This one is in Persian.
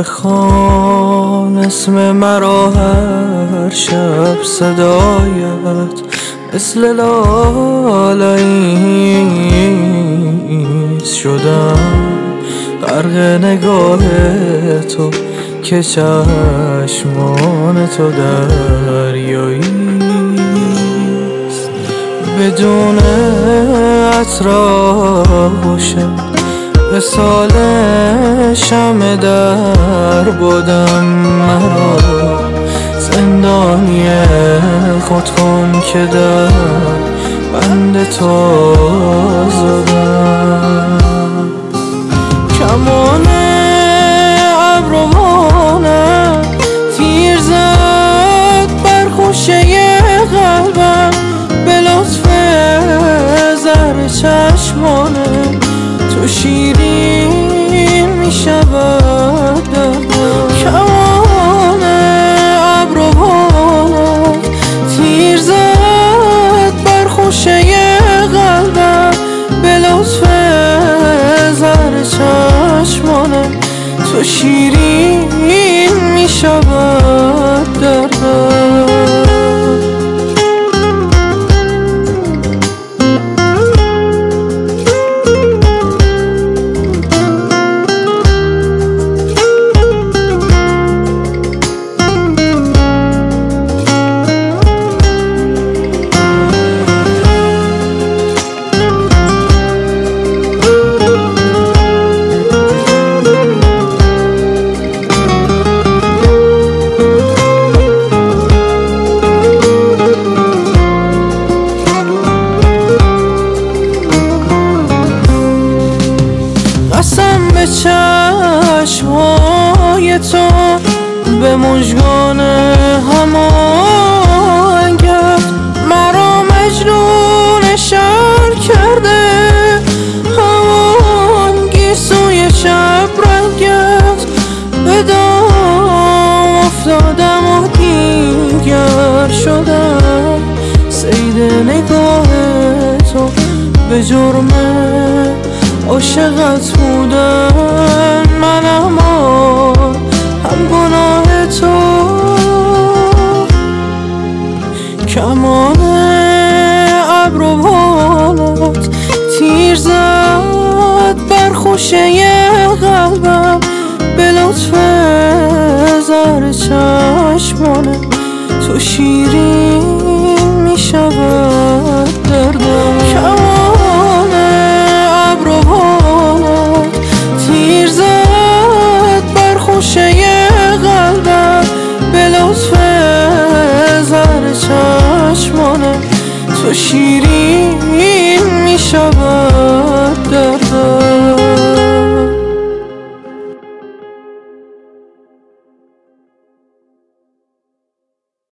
بخوان اسم مرا هر شب صدایت مثل لالاییست شدم غرق نگاه تو که چشمان تو دریاییست بدون اطراف و شب مثال شمع در بودم مرا زندانی خود کن که در بند تو زدم کمان ابروانم تیر زد بر خوشه قلبم به لطف زهر چشمانم تو شیرین می شود دردم کمان ابروانم تیر زد بر خوشه قلبم به لطف زهر چشمانم تو شیرین می شود دردم قسم به چشمای تو به مژگان هماهنگت مرا مجنون شهر کرده همان گیسوی شب رنگت به دام افتادم و دیگر شدم صید نگاه تو به جرم عاشقت بودن من اما هم گناه تو کمان ابروانت تیر زد بر خوشه قلبم به لطف زهر چشمانم تو شیرین می شود دردم کمان ابروانت تیر زد بر خوشه قلبم به لطف زهر چشمانم تو شیرین می شود